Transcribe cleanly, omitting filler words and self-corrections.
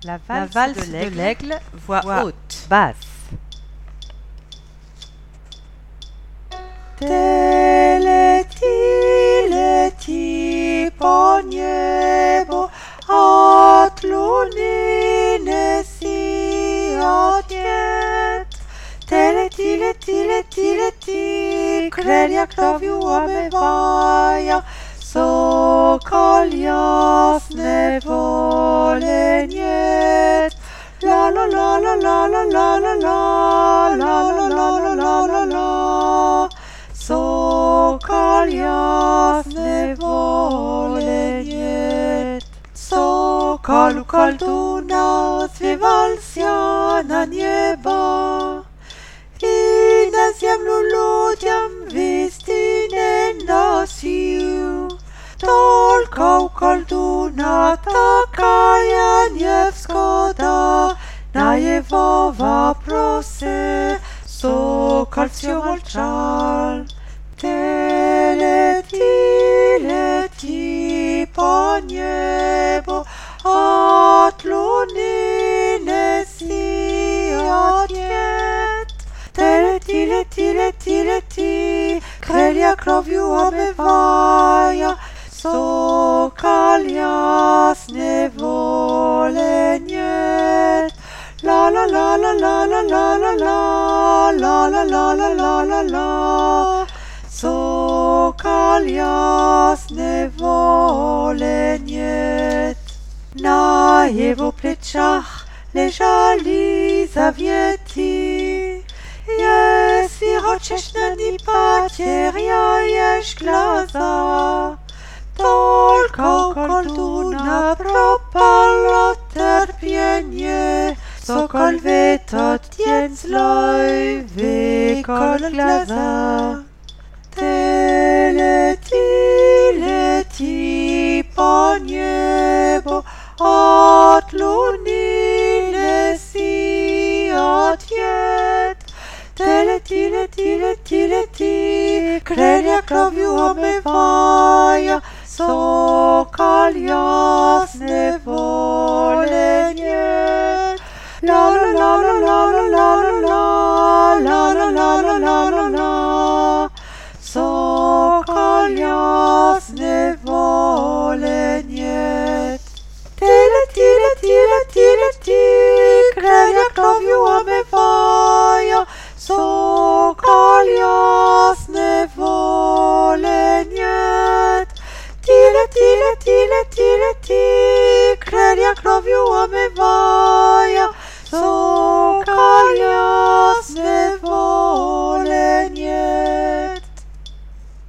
La valse de l'aigle, voix haute, basse. Teleti po niebo, a tlunine si odjet. Teleti, krelja krowiu omywaja, sokol jasne wolę niet. La la la la la la la la la la la la la la la. Sokol jasne wolę niet. Sokalu kalduna zwiewalsia na nieba i na ziemlu ludziom wistine nosił. Tylko kalduna taka ja nie wskoda, na Jewowa prosy, sokol się molczal. Teleti po niebo, a tlunine si odjet. Teleti, krelja krowiu omywaja, sokal jasne wolę niet. La la la la la la la la la la la la la la la la. Sokal jasne wolę niet. Na jego pleczach leżali zawieti. Jest siroczeszna ni paтеря jeż glaza. Tylko kalduna propalo terpienie, sokol wytot więc loj wykol glaza. Teleti po niebo, a tlunine si odjet. Teleti, krelja krowiu omywaja, sokal jasne wolę niet. La la la la la la la la la la la la la la. Sokal jasne wolę niet. Teleti, krelja krowiu omywaja, sokal jasne wolę niet. Teleti,